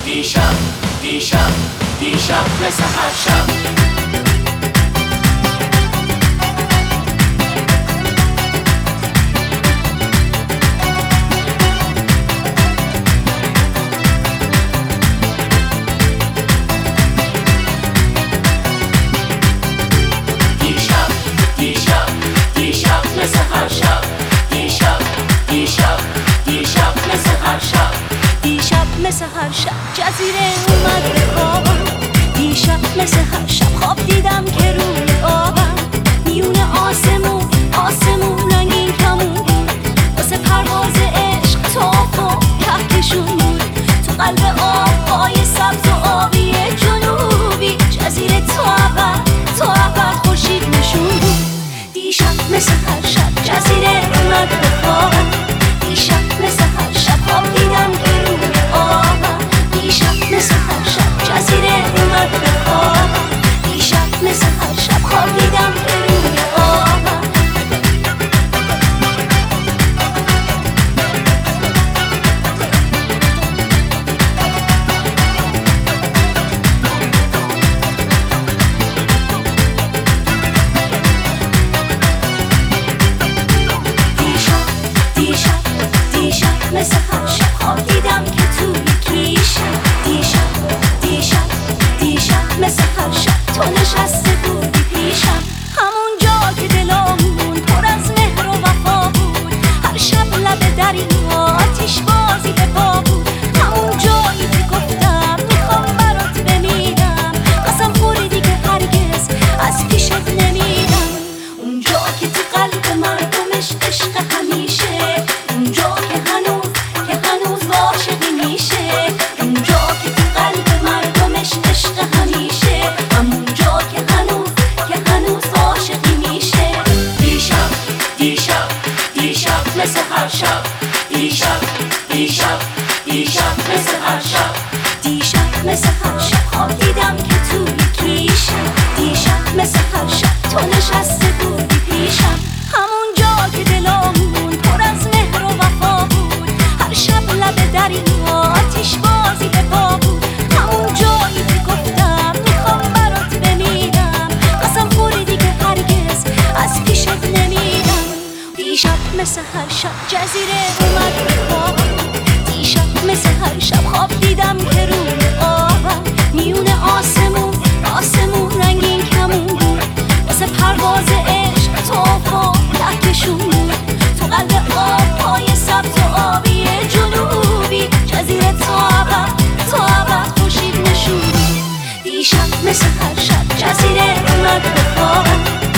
دیشب مثل هر شب دیشب مثل هر شب دیشب مثل هر شب مثل هر شب جزیره اومد به خوابم دیشب مثل هر شب خواب دیدم که روی آبم میون آسمون رنگین کمون بود واسه پرواز عشق تاف و کهکشون بود تو قلب آبهای سبز و آبی جنوبی جزیره تا ابد خورشید نشون بود دیشب مثل هر شب جزیره اومد به خوابم دیشب مثل هر شب خواب دیدم که روی آبم دیشب مثل هر شب جزیره اومد به خوابم دیشب مثل هر شب خواب دیدم که روی آبم دیشب مثل هر شب خواب دیدم که توی کیشم دیشب مثل هر شب تو نشسته بودی پیشم همون جا که دلامون پر از مهر و وفا بود هر شب لب دریا آتیش بازی به پا بود همون جایی که گفتم میخوام برات بمیرم قسم خوردی که هرگز از پیشت نمیرم اونجا که تو قلب مردمش عشق همیشه اونجا که هنوز عاشقی میشه اونجا که تو قلب مردمش عشق همیشه همونجا که هنوز عاشقی میشه دیشب مثل هر شب دیشب مثل هر شب دیشب مثل هر شب خواب دیدم که توی کیشم دیشب مثل هر شب تو نشسته بودی پیشم همون جا که دلامون پر از مهر و وفا بود هر شب لب دریا آتیش بازی به پا بود همون جایی که گفتم میخوام برات بمیرم قسم خوردی که هرگز از پیشت نمیرم دیشب مثل هر شب جزیره اومد به خوابم دیشب مثل هر شب خواب دیدم که روی آبم میون آسمون رنگین کمون بود واسه پرواز عشق تاف و کهکشون بود تو قلب آبهای سبز و آبی جنوبی جزیره تا ابد خورشید نشون بود دیشب مثل هر شب جزیره اومد به خوابم